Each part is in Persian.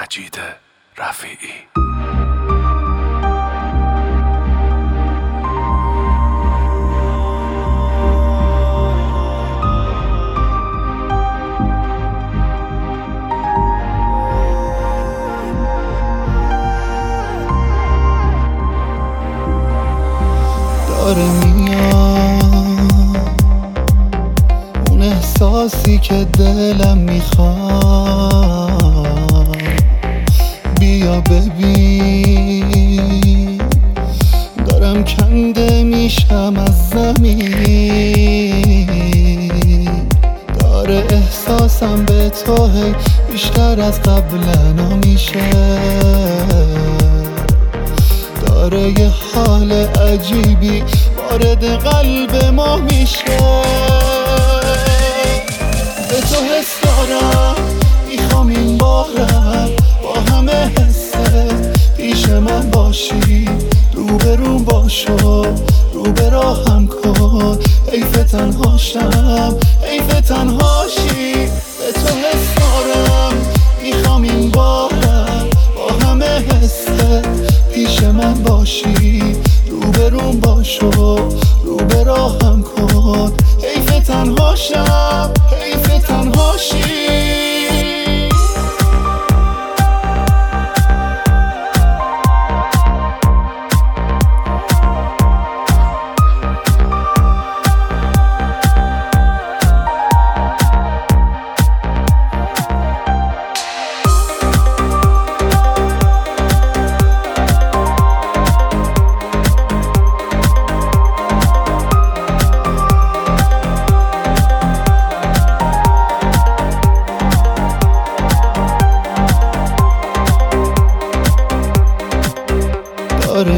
مجید رفیعی. داره میاد اون احساسی که دلم میخواد، بیا ببین دارم کنده میشم از زمین. داره احساسم به تو هی بیشتر از قبلا میشه، داره یه حال عجیبی وارد قلب ما میشه. به تو حس دارم میخوام این بارم با همه حست پیش من باشی، روبروم باشو رو به راهم کن، حیف تنهاشم حیف تنهاشی. به تو حس دارم میخوام این بارم با همه حست پیش من باشی، روبروم باشو رو به راهم کن، حیف تنهاشم حیف تنهاشی. داره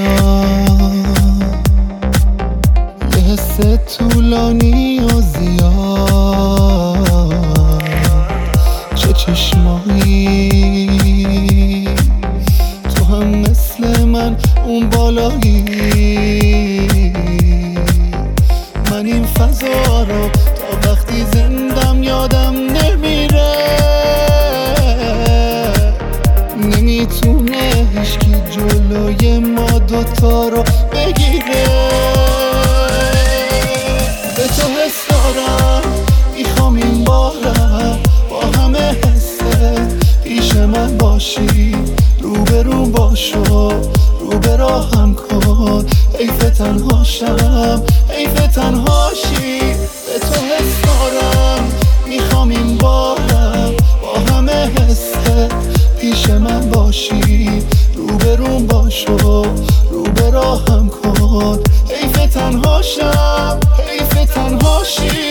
میاد یه حس طولانی و زیاد، چه چشمایی تو هم مثل من اون بالایی. من این فضا رو تا وقتی زندم یادم نمیره، نمیتونه هیچکی جلوی ما دوتا رو بگیره. به تو حس دارم میخوام این بارم با همه حست پیش من باشی، روبروم باشو رو به راهم کن، حیف تنهاشم حیف تنهاشی. به تو حس دارم میخوام این بارم با همه حست پیش من باشی، روبروم باشو رو به راهم کن، حیف تنهاشم حیف تنهاشی.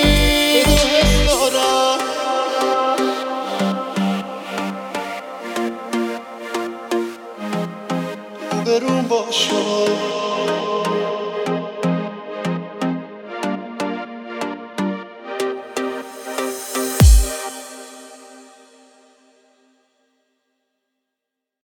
روبروم باشو